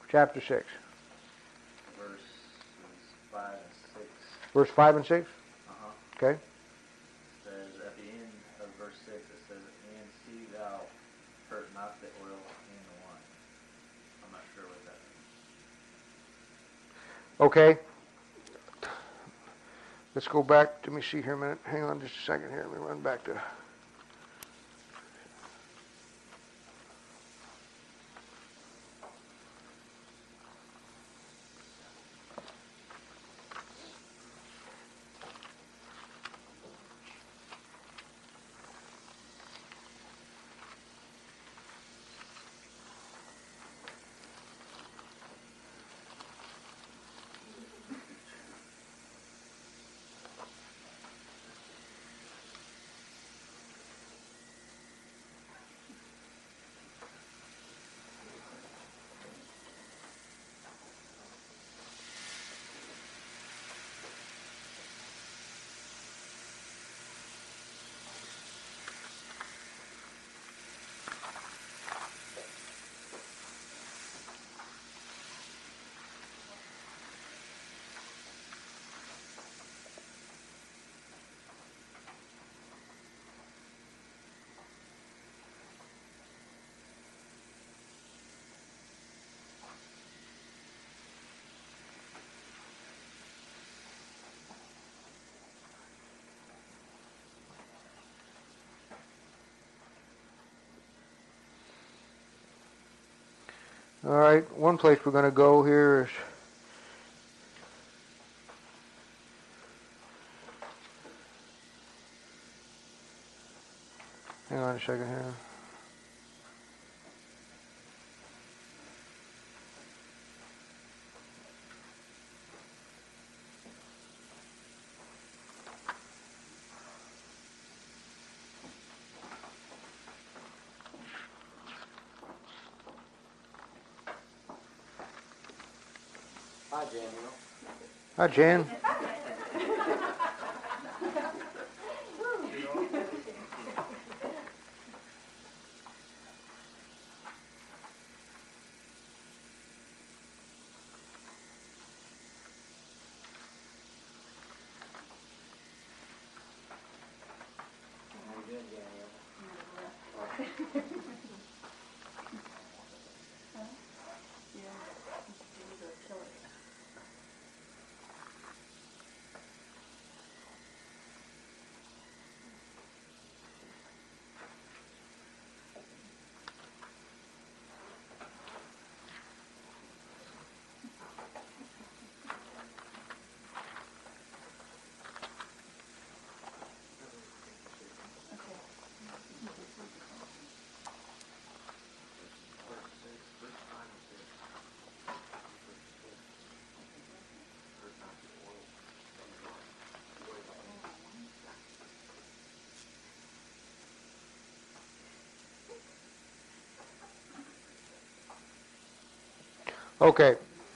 chapter 6. Verses 5 and 6. Verse 5 and 6? Uh-huh. Okay. It says, at the end of verse 6, it says, and see thou hurt not the oil and the wine. I'm not sure what that means. Okay. Let's go back. Let me see here a minute. Hang on just a second here. Let me run back to... All right, one place we're going to go here is... Hang on a second here. Hi, Daniel. Hi, Jan. How you doing, Daniel? Okay.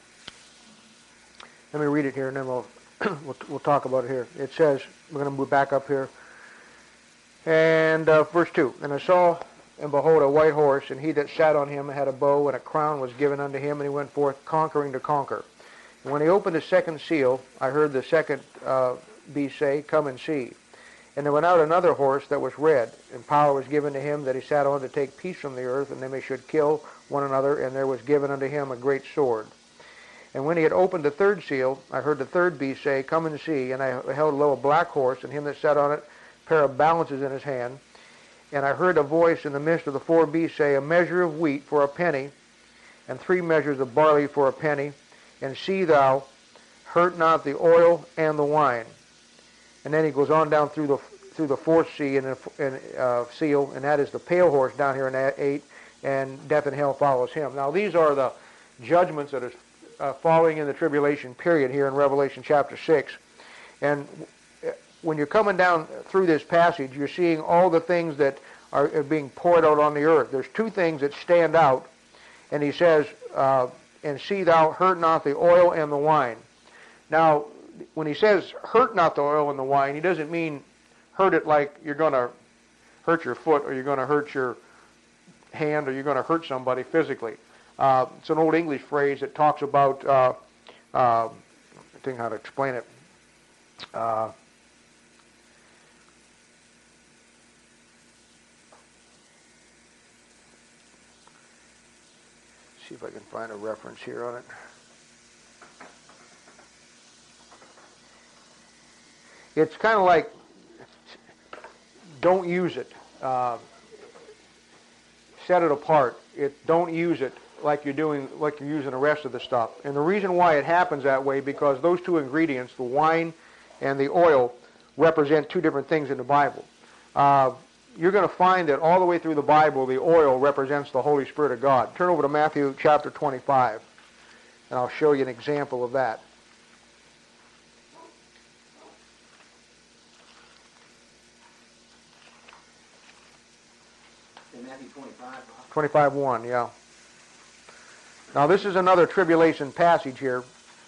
Let me read it here, and then we'll talk about it here. It says, we're going to move back up here. And verse 2, and I saw, and behold, a white horse, and he that sat on him had a bow, and a crown was given unto him, and he went forth conquering to conquer. And when he opened the second seal, I heard the second beast say, come and see. And there went out another horse that was red, and power was given to him that he sat on to take peace from the earth, and they should kill one another, and there was given unto him a great sword. And when he had opened the third seal, I heard the third beast say, come and see. And I beheld lo, a black horse, and him that sat on it, a pair of balances in his hand. And I heard a voice in the midst of the four beasts say, a measure of wheat for a penny, and 3 measures of barley for a penny, and see thou, hurt not the oil and the wine. And then he goes on down through the fourth seal, and that is the pale horse down here in 8, and death and hell follows him. Now these are the judgments that is following in the tribulation period here in Revelation chapter 6. And when you're coming down through this passage, you're seeing all the things that are being poured out on the earth. There's 2 things that stand out, and he says, and see thou, hurt not the oil and the wine. Now, when he says, hurt not the oil and the wine, he doesn't mean hurt it like you're going to hurt your foot, or you're going to hurt your hand, or you're going to hurt somebody physically. It's an old English phrase that talks about, I think how to explain it. See if I can find a reference here on it. It's kind of like, don't use it. Set it apart. Don't use it like you're using the rest of the stuff. And the reason why it happens that way, because those two ingredients, the wine and the oil, represent two different things in the Bible. You're going to find that all the way through the Bible, the oil represents the Holy Spirit of God. Turn over to Matthew chapter 25, and I'll show you an example of that. In Matthew 25. 25:1, yeah. Now this is another tribulation passage here.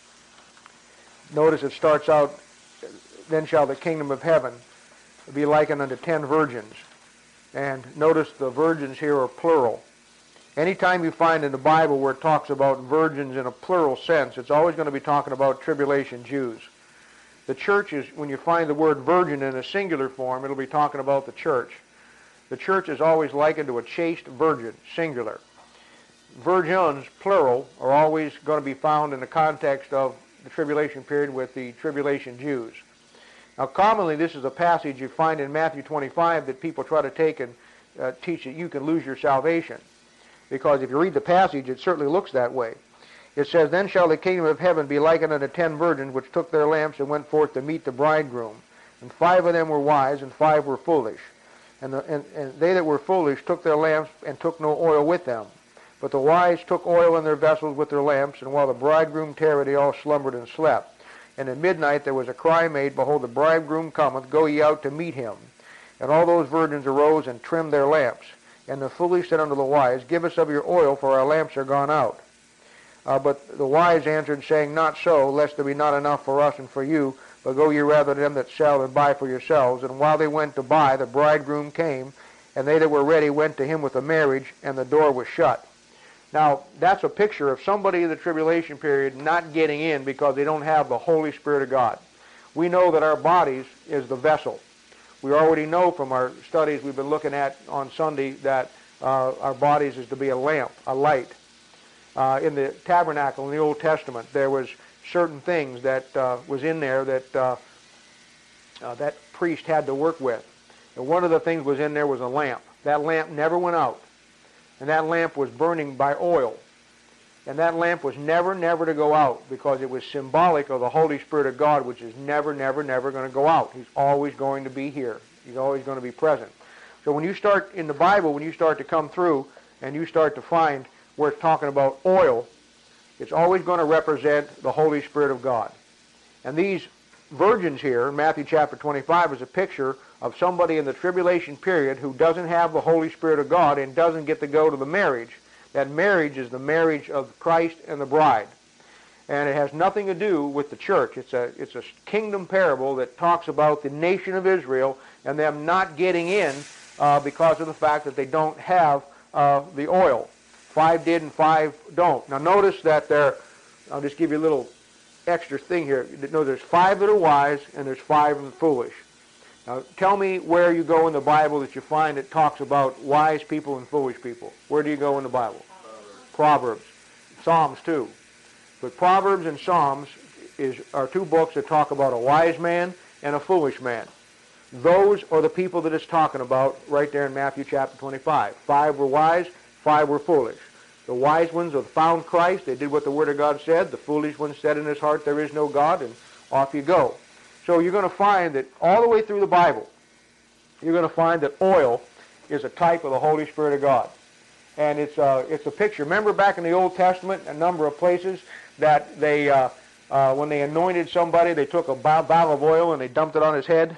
Notice it starts out, then shall the kingdom of heaven be likened unto 10 virgins. And notice the virgins here are plural. Anytime you find in the Bible where it talks about virgins in a plural sense, it's always going to be talking about tribulation Jews. The church is, when you find the word virgin in a singular form, it'll be talking about the church. The church is always likened to a chaste virgin, singular. Virgins, plural, are always going to be found in the context of the tribulation period with the tribulation Jews. Now, commonly, this is a passage you find in Matthew 25 that people try to take and teach that you can lose your salvation. Because if you read the passage, it certainly looks that way. It says, Then shall the kingdom of heaven be likened unto 10 virgins, which took their lamps and went forth to meet the bridegroom. And 5 of them were wise, and 5 were foolish. And they that were foolish took their lamps and took no oil with them. But the wise took oil in their vessels with their lamps, and while the bridegroom tarried, they all slumbered and slept. And at midnight there was a cry made, Behold, the bridegroom cometh, go ye out to meet him. And all those virgins arose and trimmed their lamps. And the foolish said unto the wise, Give us of your oil, for our lamps are gone out. But the wise answered, saying, Not so, lest there be not enough for us and for you, but go ye rather to them that sell and buy for yourselves. And while they went to buy, the bridegroom came, and they that were ready went to him with a marriage, and the door was shut. Now, that's a picture of somebody in the tribulation period not getting in because they don't have the Holy Spirit of God. We know that our bodies is the vessel. We already know from our studies we've been looking at on Sunday that our bodies is to be a lamp, a light. In the tabernacle in the Old Testament, there was certain things that was in there that that priest had to work with. And one of the things was in there was a lamp. That lamp never went out. And that lamp was burning by oil. And that lamp was never to go out because it was symbolic of the Holy Spirit of God, which is never going to go out. He's always going to be here. He's always going to be present. So when you start in the Bible, when you start to come through and you start to find where it's talking about oil, it's always going to represent the Holy Spirit of God. And these virgins here in Matthew chapter 25 is a picture of somebody in the tribulation period who doesn't have the Holy Spirit of God and doesn't get to go to the marriage. That marriage is the marriage of Christ and the bride. And it has nothing to do with the church. It's a kingdom parable that talks about the nation of Israel and them not getting in because of the fact that they don't have the oil. 5 did and 5 don't. Now notice that I'll just give you a little extra thing here. No, there's 5 that are wise and there's 5 that are foolish. Now tell me where you go in the Bible that you find it talks about wise people and foolish people. Where do you go in the Bible? Proverbs. Psalms too. But Proverbs and Psalms are 2 books that talk about a wise man and a foolish man. Those are the people that it's talking about right there in Matthew chapter 25. 5 were wise, 5 were foolish. The wise ones have found Christ. They did what the Word of God said. The foolish one said in his heart, there is no God, and off you go. So you're going to find that all the way through the Bible, you're going to find that oil is a type of the Holy Spirit of God. And it's a picture. Remember back in the Old Testament, a number of places that they, when they anointed somebody, they took a barrel of oil and they dumped it on his head.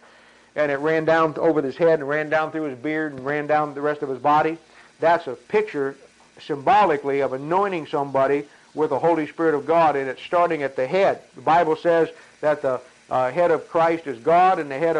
And it ran down over his head and ran down through his beard and ran down the rest of his body. That's a picture symbolically of anointing somebody with the Holy Spirit of God, and it's starting at the head. The Bible says that the head of Christ is God, and the head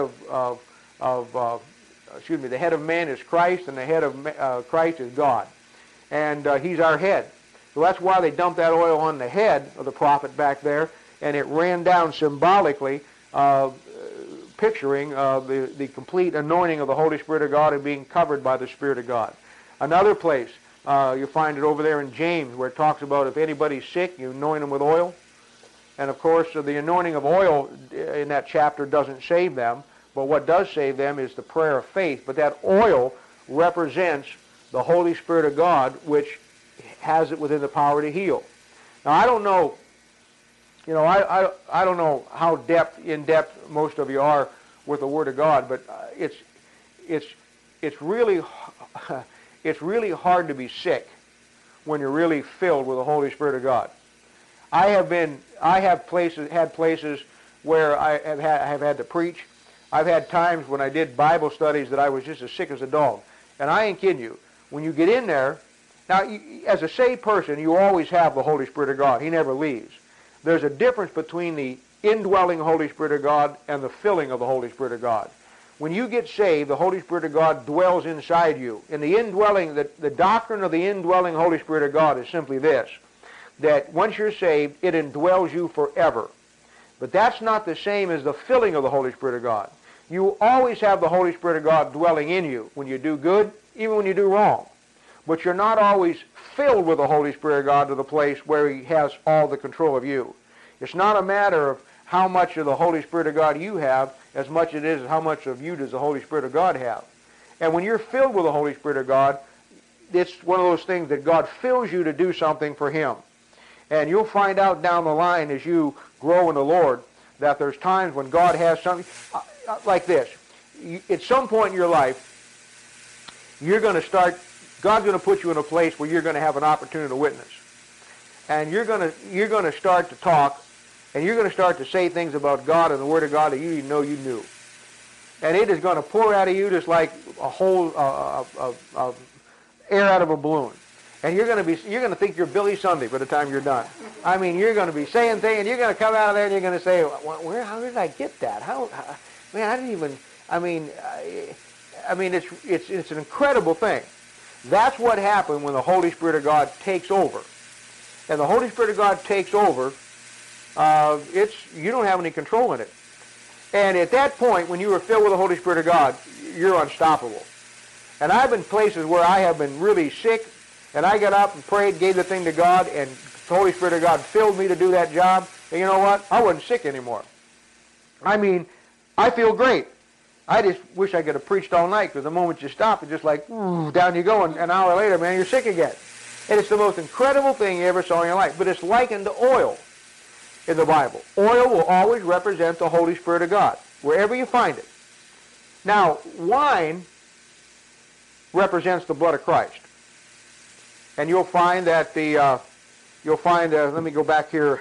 the head of man is Christ, and the head of Christ is God. And he's our head. So that's why they dumped that oil on the head of the prophet back there, and it ran down symbolically, picturing the complete anointing of the Holy Spirit of God and being covered by the Spirit of God. Another place, you'll find it over there in James, where it talks about if anybody's sick, you anoint them with oil. And of course, the anointing of oil in that chapter doesn't save them, but what does save them is the prayer of faith. But that oil represents the Holy Spirit of God, which has it within the power to heal. Now, I don't know, I don't know how in depth most of you are with the Word of God, but it's really it's really hard to be sick when you're really filled with the Holy Spirit of God. I have had places where I have had to preach. I've had times when I did Bible studies that I was just as sick as a dog. And I ain't kidding you. When you get in there, now, as a saved person, you always have the Holy Spirit of God. He never leaves. There's a difference between the indwelling Holy Spirit of God and the filling of the Holy Spirit of God. When you get saved, the Holy Spirit of God dwells inside you. And the doctrine of the indwelling Holy Spirit of God is simply this, that once you're saved, it indwells you forever. But that's not the same as the filling of the Holy Spirit of God. You always have the Holy Spirit of God dwelling in you when you do good, even when you do wrong. But you're not always filled with the Holy Spirit of God to the place where He has all the control of you. It's not a matter of how much of the Holy Spirit of God you have, as much as it is how much of you does the Holy Spirit of God have. And when you're filled with the Holy Spirit of God, it's one of those things that God fills you to do something for Him. And you'll find out down the line as you grow in the Lord that there's times when God has something like this. At some point in your life, you're going to start, God's going to put you in a place where you're going to have an opportunity to witness. And you're going to start to talk, and you're going to start to say things about God and the Word of God that you didn't know you knew. And it is going to pour out of you just like a whole air out of a balloon. And you're going to think you're Billy Sunday by the time you're done. I mean, you're going to be saying things, and you're going to come out of there and you're going to say, how did I get that? Man, I didn't even, it's an incredible thing. That's what happened when the Holy Spirit of God takes over. And the Holy Spirit of God takes over, you don't have any control in it. And at that point, when you are filled with the Holy Spirit of God, you're unstoppable. And I've been places where I have been really sick, and I got up and prayed, gave the thing to God, and the Holy Spirit of God filled me to do that job. And you know what? I wasn't sick anymore. I mean, I feel great. I just wish I could have preached all night, because the moment you stop, it's just like, ooh, down you go, and an hour later, man, you're sick again. And it's the most incredible thing you ever saw in your life. But it's likened to oil in the Bible. Oil will always represent the Holy Spirit of God, wherever you find it. Now, wine represents the blood of Christ. And you'll find that let me go back here.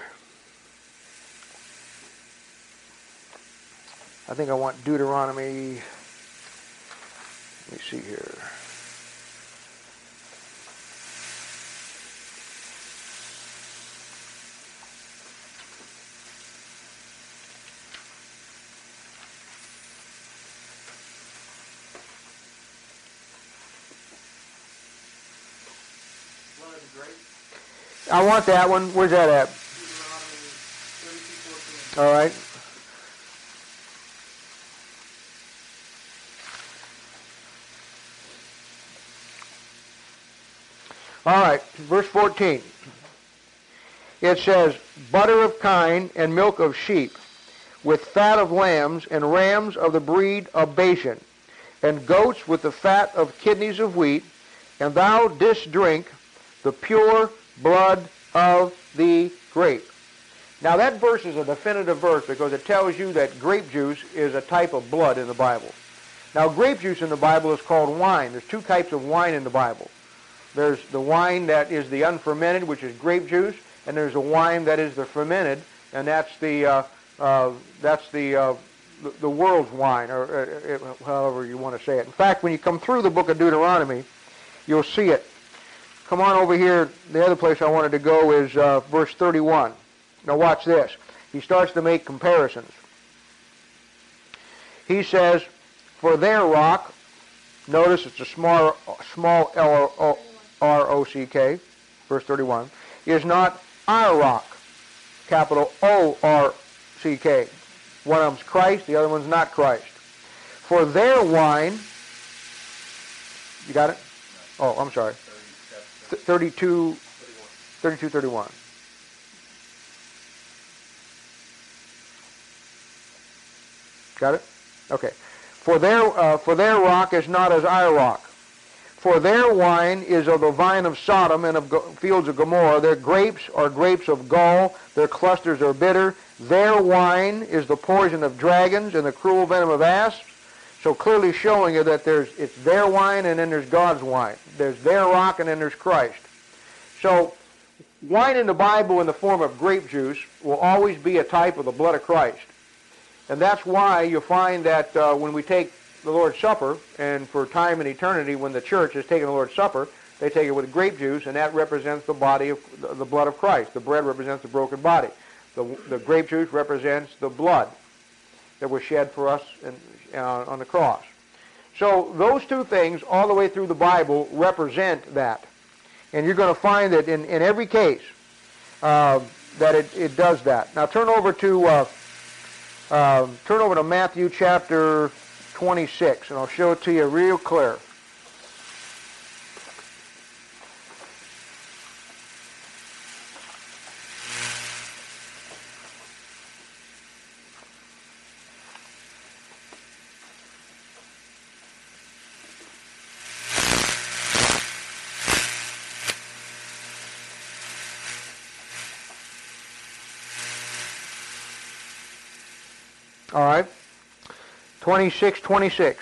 I think I want Deuteronomy. Let me see here. I want that one. Where's that at? All right. All right, verse 14. It says, butter of kine and milk of sheep, with fat of lambs and rams of the breed of Bashan, and goats with the fat of kidneys of wheat, and thou didst drink the pure blood of the grape. Now that verse is a definitive verse because it tells you that grape juice is a type of blood in the Bible. Now grape juice in the Bible is called wine. There's two types of wine in the Bible. There's the wine that is the unfermented, which is grape juice, and there's a wine that is the fermented, and that's the world's wine, or however you want to say it. In fact, when you come through the book of Deuteronomy, you'll see it. Come on over here. The other place I wanted to go is verse 31. Now watch this. He starts to make comparisons. He says, for their rock, notice it's a small L-R-O-C-K, verse 31. is not our rock. Capital O-R-C-K. One of them's Christ, the other one's not Christ. For their wine, you got it? Oh, I'm sorry. 32:31. Got it? Okay. For their rock is not as our rock. For their wine is of the vine of Sodom and of fields of Gomorrah. Their grapes are grapes of gall. Their clusters are bitter. Their wine is the poison of dragons and the cruel venom of asps. So clearly showing you that it's their wine and then there's God's wine. There's their rock and then there's Christ. So wine in the Bible in the form of grape juice will always be a type of the blood of Christ. And that's why you'll find that when we take the Lord's Supper, and for time and eternity, when the church is taking the Lord's Supper, they take it with grape juice, and that represents the body of the blood of Christ. The bread represents the broken body. The grape juice represents the blood that was shed for us on the cross. So those two things, all the way through the Bible, represent that. And you're going to find that in every case that it does that. Now turn over to Matthew chapter 26, and I'll show it to you real clear. All right. 26:26.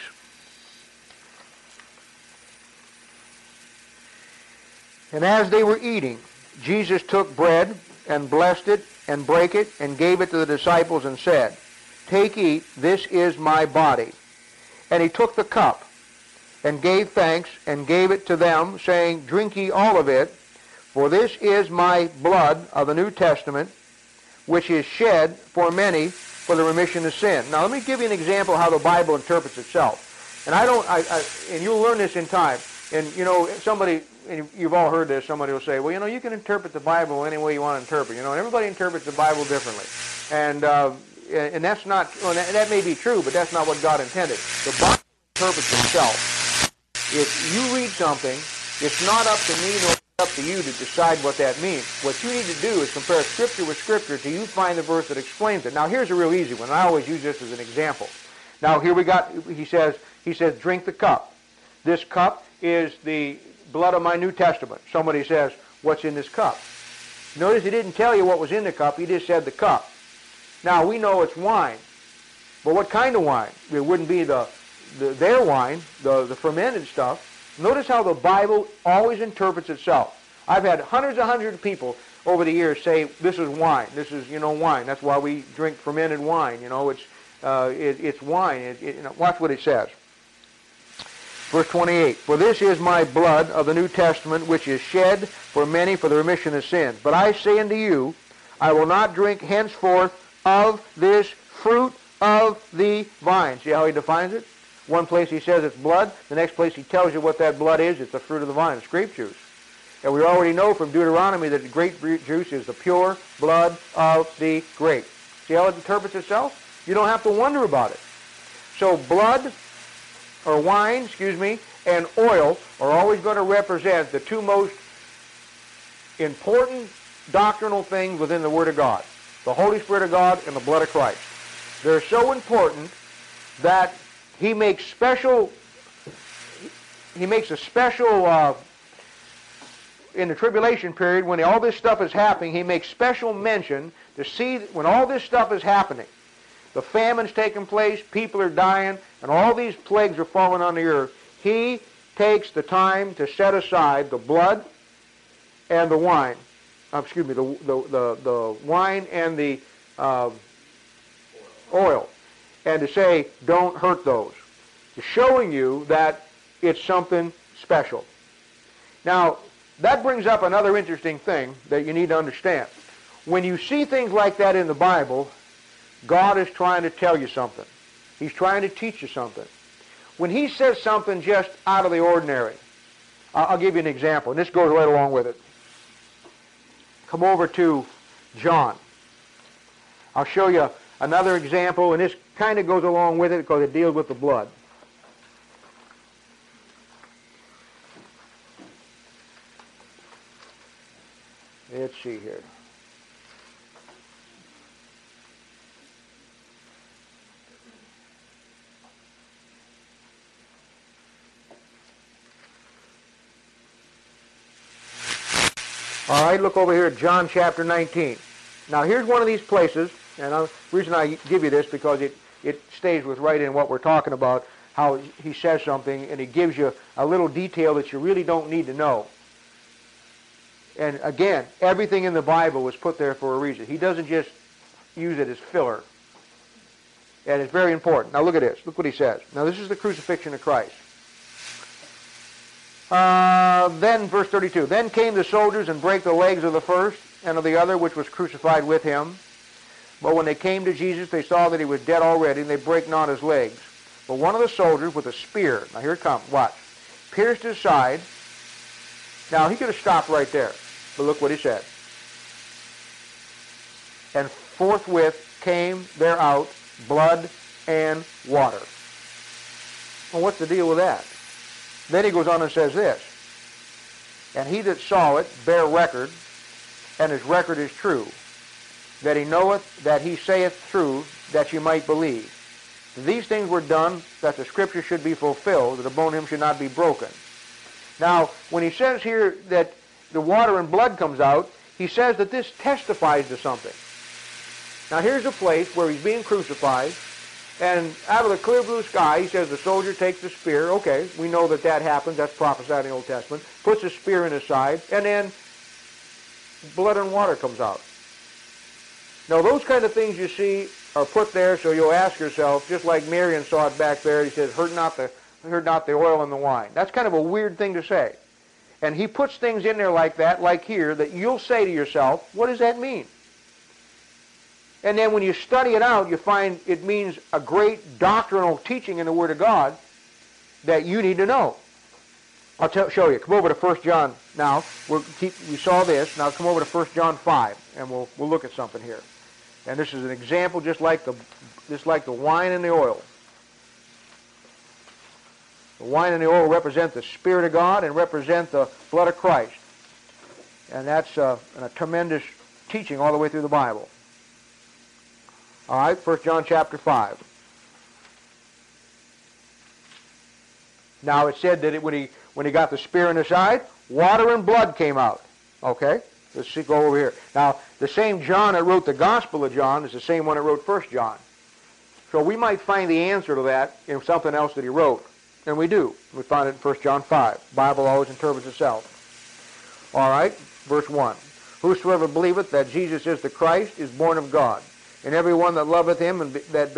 And as they were eating, Jesus took bread and blessed it and brake it and gave it to the disciples and said, "Take, eat, this is my body." And he took the cup and gave thanks and gave it to them, saying, "Drink ye all of it, for this is my blood of the New Testament, which is shed for many for the remission of sin." Now let me give you an example of how the Bible interprets itself. And and you'll learn this in time. And and you've all heard this, somebody will say, well, you can interpret the Bible any way you want to interpret. And everybody interprets the Bible differently. And that's not, that may be true, but that's not what God intended. The Bible interprets itself. If you read something, it's not up to me nor up to you to decide what that means. What you need to do is compare Scripture with Scripture till you find the verse that explains it. Now here's a real easy one. I always use this as an example. Now here he says, drink the cup. This cup is the blood of my New Testament. Somebody says, what's in this cup? Notice he didn't tell you what was in the cup, he just said the cup. Now we know it's wine. But what kind of wine? It wouldn't be their wine, the fermented stuff. Notice how the Bible always interprets itself. I've had hundreds of people over the years say, this is wine. This is, wine. That's why we drink fermented wine. It's wine. Watch what it says. Verse 28, "For this is my blood of the New Testament, which is shed for many for the remission of sins. But I say unto you, I will not drink henceforth of this fruit of the vine." See how he defines it? One place he says it's blood. The next place he tells you what that blood is. It's the fruit of the vine. It's grape juice. And we already know from Deuteronomy that the grape juice is the pure blood of the grape. See how it interprets itself? You don't have to wonder about it. So blood, or wine, and oil are always going to represent the two most important doctrinal things within the Word of God. The Holy Spirit of God and the blood of Christ. They're so important that he makes a special, in the tribulation period, when all this stuff is happening, he makes special mention to see when all this stuff is happening. The famine's taking place, people are dying, and all these plagues are falling on the earth. He takes the time to set aside the blood and the wine. The wine and the oil. And to say, don't hurt those. It's showing you that it's something special. Now, that brings up another interesting thing that you need to understand. When you see things like that in the Bible, God is trying to tell you something. He's trying to teach you something. When he says something just out of the ordinary, I'll give you an example, and this goes right along with it. come over to John. I'll show you another example, and this kind of goes along with it because it deals with the blood. Let's see here. All right, look over here at John chapter 19. Now, here's one of these places, and the reason I give you this because it stays with right in what we're talking about, how he says something, and he gives you a little detail that you really don't need to know. And again, everything in the Bible was put there for a reason. He doesn't just use it as filler. And it's very important. Now look at this. Look what he says. Now this is the crucifixion of Christ. Then, verse 32, then came the soldiers and brake the legs of the first and of the other which was crucified with him. But when they came to Jesus, they saw that he was dead already, and they brake not his legs. But one of the soldiers with a spear, now here it comes, watch, pierced his side. Now he could have stopped right there, but look what he said. And forthwith came there out blood and water. Well, what's the deal with that? Then he goes on and says this, and he that saw it bare record, and his record is true, that he knoweth that he saith true, that ye might believe. These things were done that the scripture should be fulfilled, that upon him should not be broken. Now, when he says here that the water and blood comes out, he says that this testifies to something. Now, here's a place where he's being crucified, and out of the clear blue sky, he says the soldier takes the spear. Okay, we know that that happens. That's prophesied in the Old Testament. Puts the spear in his side, and then blood and water comes out. Now, those kind of things you see are put there so you'll ask yourself, just like Marion saw it back there, he says, hurt not the oil and the wine. That's kind of a weird thing to say. And he puts things in there like that, like here, that you'll say to yourself, what does that mean? And then when you study it out, you find it means a great doctrinal teaching in the Word of God that you need to know. I'll show you. Come over to 1 John now. We saw this. Now come over to 1 John 5, and we'll look at something here. And this is an example just like the wine and the oil. The wine and the oil represent the Spirit of God and represent the blood of Christ. And that's a tremendous teaching all the way through the Bible. All right, 1 John chapter 5. Now it said that when he got the spear in the side, water and blood came out. Okay, let's go over here. Now, the same John that wrote the Gospel of John is the same one that wrote 1 John. So we might find the answer to that in something else that he wrote. And we do. We find it in 1 John 5. The Bible always interprets itself. All right, verse 1. Whosoever believeth that Jesus is the Christ is born of God. And every one that loveth him and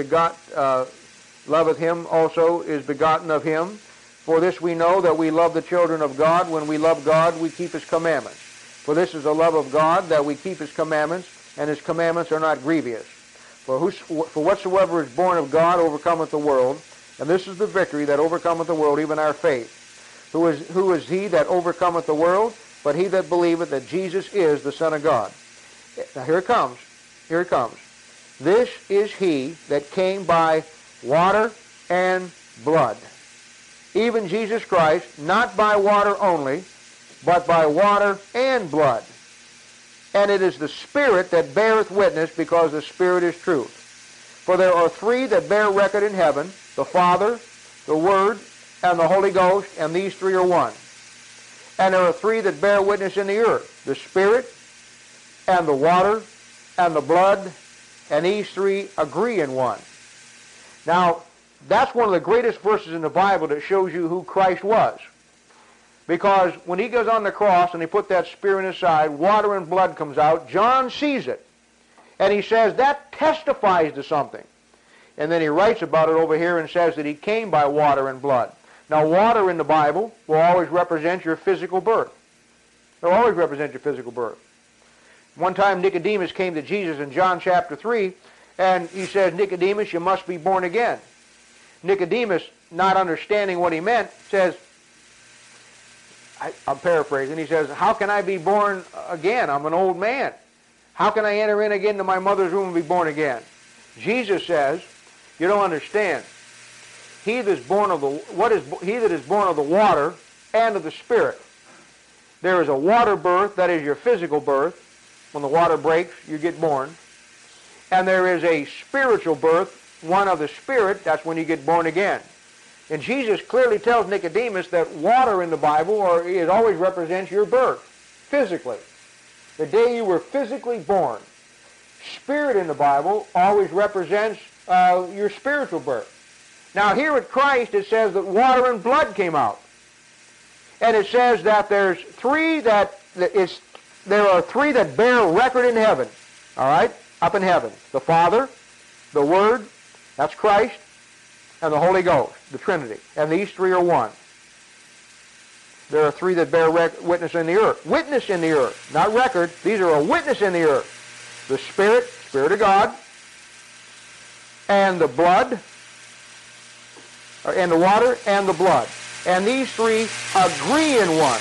loveth him also is begotten of him. For this we know that we love the children of God. When we love God, we keep his commandments. For this is the love of God, that we keep his commandments, and his commandments are not grievous. For whatsoever is born of God overcometh the world, and this is the victory that overcometh the world, even our faith. Who is he that overcometh the world? But he that believeth that Jesus is the Son of God. Now here it comes. Here it comes. This is he that came by water and blood. Even Jesus Christ, not by water only, but by water and blood. And it is the Spirit that beareth witness, because the Spirit is truth. For there are three that bear record in heaven, the Father, the Word, and the Holy Ghost, and these three are one. And there are three that bear witness in the earth, the Spirit, and the water, and the blood, and these three agree in one. Now, that's one of the greatest verses in the Bible that shows you who Christ was. Because when he goes on the cross and he put that spear in his side, water and blood comes out. John sees it. And he says that testifies to something. And then he writes about it over here and says that he came by water and blood. Now, water in the Bible will always represent your physical birth. It will always represent your physical birth. One time Nicodemus came to Jesus in John chapter 3, and he says, Nicodemus, you must be born again. Nicodemus, not understanding what he meant, says, I'm paraphrasing, he says, how can I be born again? I'm an old man. How can I enter in again to my mother's womb and be born again? Jesus says, you don't understand. He that is born of the water and of the Spirit. There is a water birth, that is your physical birth. When the water breaks, you get born. And there is a spiritual birth, one of the Spirit, that's when you get born again. And Jesus clearly tells Nicodemus that water in the Bible it always represents your birth, physically. The day you were physically born. Spirit in the Bible always represents your spiritual birth. Now here at Christ it says that water and blood came out. And it says that there are three that bear record in heaven. All right? Up in heaven. The Father, the Word, that's Christ, and the Holy Ghost, the Trinity. And these three are one. There are three that bear witness in the earth. Witness in the earth, not record. These are a witness in the earth. The Spirit, Spirit of God, and the blood, and the water, and the blood. And these three agree in one.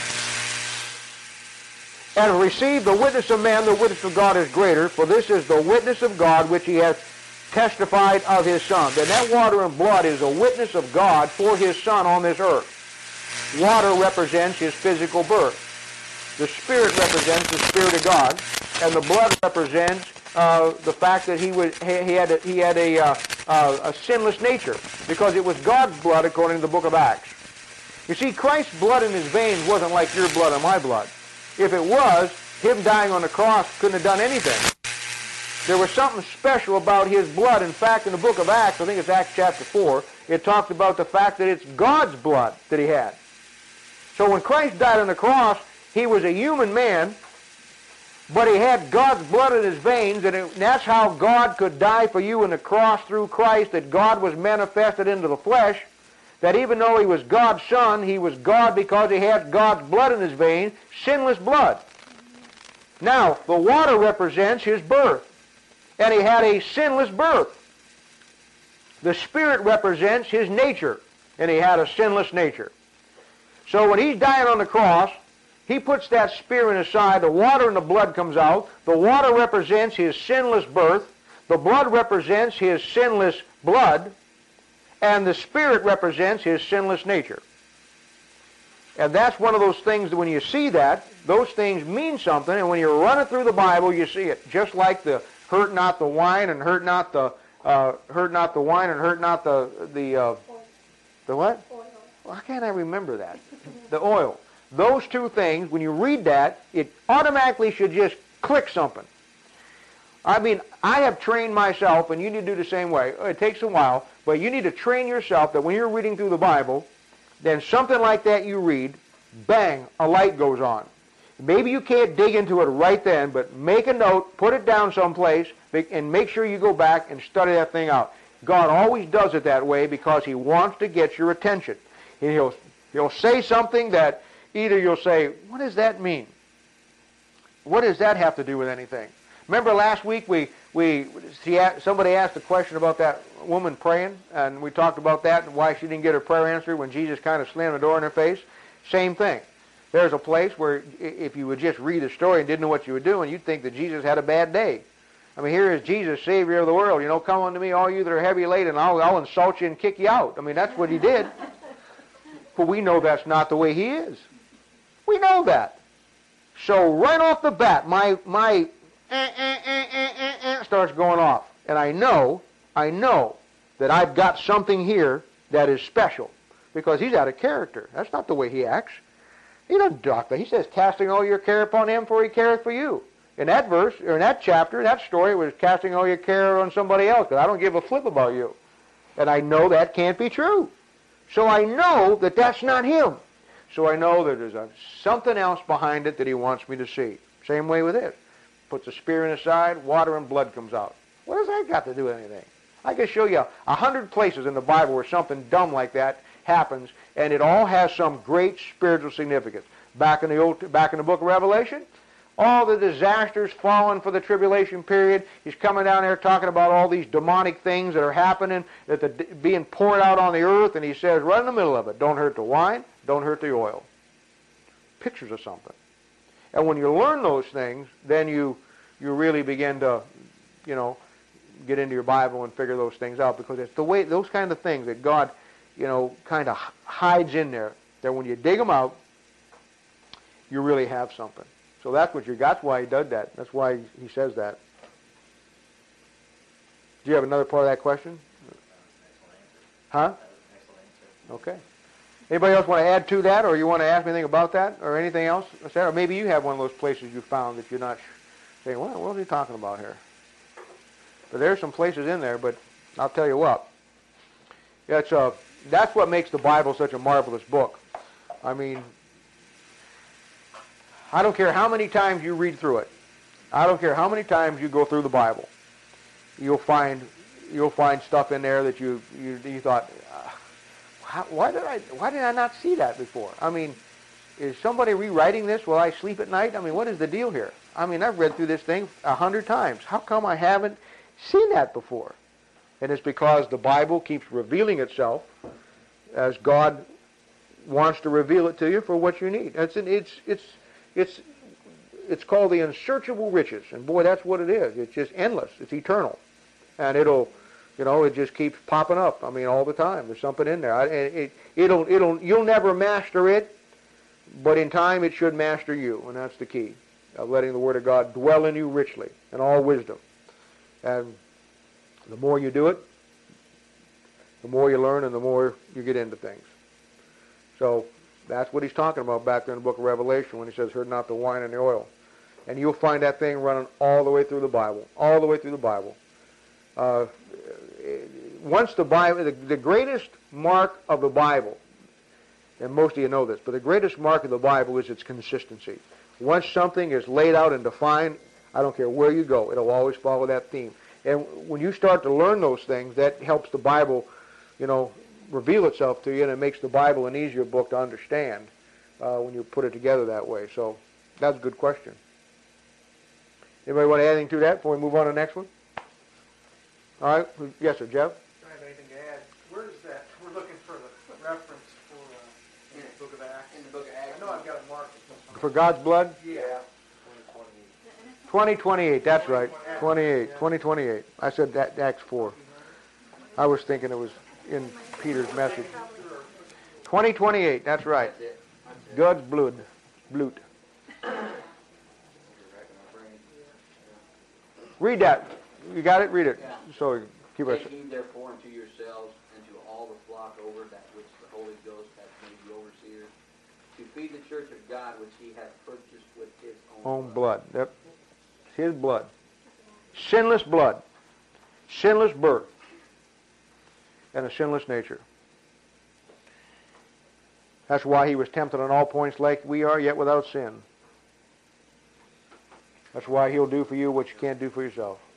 And receive the witness of man, the witness of God is greater, for this is the witness of God which he hath testified of his Son. And that water and blood is a witness of God for his Son on this earth. Water represents his physical birth. The Spirit represents the Spirit of God, and the blood represents the fact that he had a sinless nature, because it was God's blood according to the book of Acts. You see, Christ's blood in his veins wasn't like your blood or my blood. If it was, him dying on the cross couldn't have done anything. There was something special about his blood. In fact, in the book of Acts, I think it's Acts chapter 4, it talks about the fact that it's God's blood that he had. So when Christ died on the cross, he was a human man, but he had God's blood in his veins, and that's how God could die for you on the cross through Christ, that God was manifested into the flesh, that even though he was God's Son, he was God because he had God's blood in his veins, sinless blood. Now, the water represents his birth, and he had a sinless birth. The Spirit represents his nature, and he had a sinless nature. So when he's dying on the cross, he puts that Spirit aside, the water and the blood comes out. The water represents his sinless birth, the blood represents his sinless blood, and the Spirit represents his sinless nature. And that's one of those things that when you see that, those things mean something, and when you run it through the Bible, you see it. Just like the hurt not the wine and hurt not the wine and hurt not the what? Oil. Why can't I remember that? The oil. Those two things, when you read that, it automatically should just click something. I mean, I have trained myself, and you need to do the same way. It takes a while, but you need to train yourself that when you're reading through the Bible, then something like that you read, bang, a light goes on. Maybe you can't dig into it right then, but make a note, put it down someplace, and make sure you go back and study that thing out. God always does it that way because he wants to get your attention. And he'll say something that either you'll say, what does that mean? What does that have to do with anything? Remember last week somebody asked a question about that woman praying, and we talked about that and why she didn't get her prayer answered when Jesus kind of slammed the door in her face. Same thing. There's a place where if you would just read the story and didn't know what you were doing, you'd think that Jesus had a bad day. I mean, here is Jesus, Savior of the world. You know, come unto me, all you that are heavy laden, and I'll insult you and kick you out. I mean, that's what he did. But we know that's not the way he is. We know that. So right off the bat, my starts going off. And I know that I've got something here that is special because he's out of character. That's not the way he acts. He doesn't talk that. He says, casting all your care upon him, for he careth for you. In that verse, or in that chapter, in that story, it was casting all your care on somebody else, because I don't give a flip about you. And I know that can't be true. So I know that that's not him. So I know that there's something else behind it that he wants me to see. Same way with this. Puts the Spirit aside, water and blood comes out. What has that got to do with anything? I can show you 100 places in the Bible where something dumb like that happens, and it all has some great spiritual significance. Back in the book of Revelation, all the disasters falling for the tribulation period. He's coming down there talking about all these demonic things that are happening, that are being poured out on the earth, and he says right in the middle of it, don't hurt the wine, don't hurt the oil. pictures of something. And when you learn those things, then you really begin to, you know, get into your Bible and figure those things out, because it's the way, those kind of things that God, you know, kind of hides in there, that when you dig them out, you really have something. So that's why he does that. That's why he says that. Do you have another part of that question? Huh? Okay. Anybody else want to add to that, or you want to ask me anything about that, or anything else? Or maybe you have one of those places you found that you're not saying, well, what is he talking about here? But there's some places in there, but I'll tell you what. That's what makes the Bible such a marvelous book. I mean, I don't care how many times you read through it. I don't care how many times you go through the Bible. You'll find stuff in there that you thought, why did I not see that before? I mean, is somebody rewriting this while I sleep at night? I mean, what is the deal here? I mean, I've read through this thing 100 times. How come I haven't seen that before? And it's because the Bible keeps revealing itself as God wants to reveal it to you for what you need. It's called the unsearchable riches, and boy, that's what it is. It's just endless. It's eternal, and it just keeps popping up. I mean, all the time. There's something in there. You'll never master it, but in time it should master you, and that's the key of letting the Word of God dwell in you richly in all wisdom. And the more you do it, the more you learn, and the more you get into things. So that's what he's talking about back there in the book of Revelation when he says, "Heard not the wine and the oil." And you'll find that thing running all the way through the Bible, all the way through the Bible. Once the Bible, the greatest mark of the Bible, and most of you know this, but the greatest mark of the Bible is its consistency. Once something is laid out and defined, I don't care where you go, it'll always follow that theme. And when you start to learn those things, that helps the Bible, reveal itself to you, and it makes the Bible an easier book to understand when you put it together that way. So that's a good question. Anybody want to add anything to that before we move on to the next one? All right. Yes, sir, Jeff? I don't have anything to add. Where is that? We're looking for the reference for in the book of Acts. In the book of Acts. I know I've got it marked. For God's blood? Yeah. 2028, that's right. 2028. I said that, Acts 4. I was thinking it was in Peter's message. 2028, that's right. God's blood. Read that. You got it? Read it. Yeah. So keep us. Take heed therefore unto yourselves and to all the flock over that which the Holy Ghost hath made you overseers, to feed the church of God which he hath purchased with his own blood. Yep. It's his blood. Sinless blood. Sinless birth. And a sinless nature. That's why he was tempted on all points like we are, yet without sin. That's why he'll do for you what you can't do for yourself.